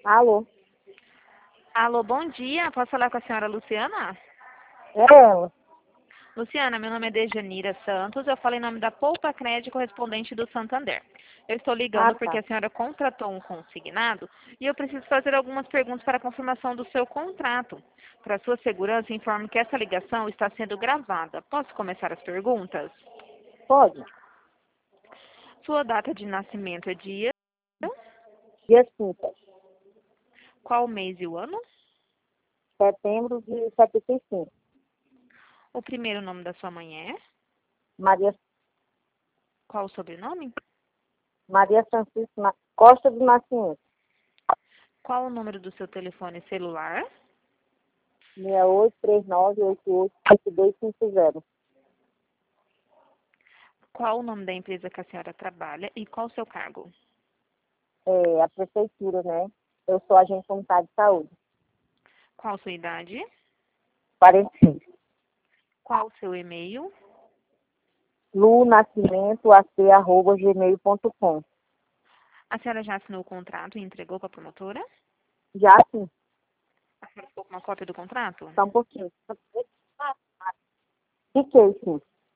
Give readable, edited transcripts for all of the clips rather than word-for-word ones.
Alô? Alô, bom dia. Posso falar com a senhora Luciana? É ela. Luciana, meu nome é Dejanira Santos. Eu falo em nome da Poupa Crédito, correspondente do Santander. Eu estou Ah, ligando porque tá. a senhora contratou um consignado e eu preciso fazer algumas perguntas para a confirmação do seu contrato. Para sua segurança, informo que essa ligação está sendo gravada. Posso começar as perguntas? Pode? Sua data de nascimento é dia? Dia 5, Qual o mês e o ano? setembro de 75. O primeiro nome da sua mãe é? Maria, Qual o sobrenome? Maria Francisca Costa do Nascimento. Qual o número do seu telefone celular? 6839888250. Qual o nome da empresa que a senhora trabalha e qual o seu cargo? É a prefeitura, né? Eu sou agente comunitário de saúde. Qual sua idade? 45. Qual o seu e-mail? lunascimentoac@gmail.com. A senhora já assinou o contrato e entregou para a promotora? Já sim, A senhora ficou com uma cópia do contrato? só um pouquinho. Fiquei, sim.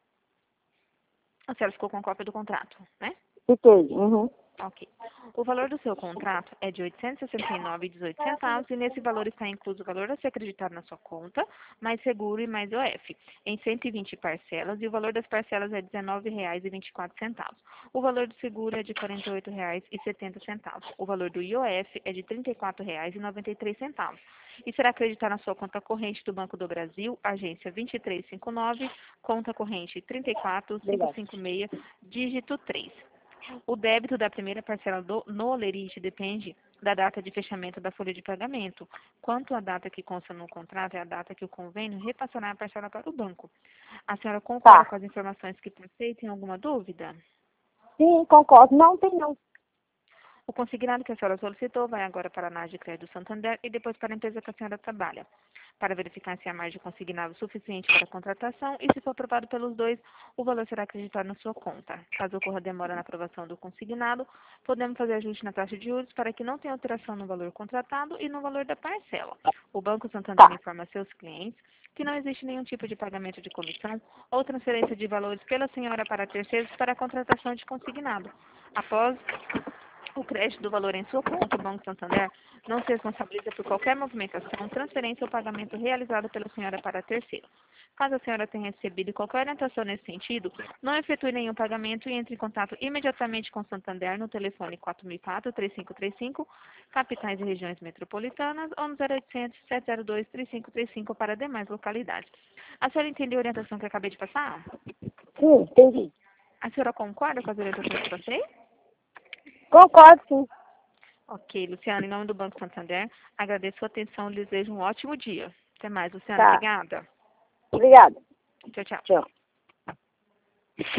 A senhora ficou com a cópia do contrato, né? Fiquei. Uhum. Ok. O valor do seu contrato é de R$ 869,18 e nesse valor está incluso o valor a ser acreditado na sua conta, mais seguro e mais OF, em 120 parcelas e o valor das parcelas é R$ 19,24. O valor do seguro é de R$ 48,70. O valor do IOF é de R$ 34,93 e será acreditado na sua conta corrente do Banco do Brasil, agência 2359, conta corrente Obrigada. 34556, dígito 3. O débito da primeira parcela no Olerite depende da data de fechamento da folha de pagamento. Quanto à data que consta no contrato, é a data que o convênio repassará a parcela para o banco. A senhora concorda Tá. com as informações que passei? Tem alguma dúvida? Sim, concordo. Não, tem não. O consignado que a senhora solicitou vai agora para a ANAS de Crédito Santander e depois para a empresa que a senhora trabalha, para verificar se há margem consignável suficiente para a contratação e, se for aprovado pelos dois, o valor será acreditado na sua conta. Caso ocorra demora na aprovação do consignado, podemos fazer ajuste na taxa de juros para que não tenha alteração no valor contratado e no valor da parcela. O Banco Santander Tá. informa seus clientes que não existe nenhum tipo de pagamento de comissão ou transferência de valores pela senhora para terceiros para a contratação de consignado. Após o crédito do valor em sua conta, o Banco Santander não se responsabiliza por qualquer movimentação, transferência ou pagamento realizado pela senhora para terceiro. Caso a senhora tenha recebido qualquer orientação nesse sentido, não efetue nenhum pagamento e entre em contato imediatamente com o Santander no telefone 4004-3535, capitais e regiões metropolitanas, ou no 0800-702-3535 para demais localidades. A senhora entendeu a orientação que eu acabei de passar? Sim, entendi. A senhora concorda com as orientações que eu passei? Concordo, sim. Ok, Luciana, em nome do Banco Santander, agradeço a sua atenção e desejo um ótimo dia. Até mais, Luciana. Tá. Obrigada. Obrigada. Tchau, tchau. Tchau.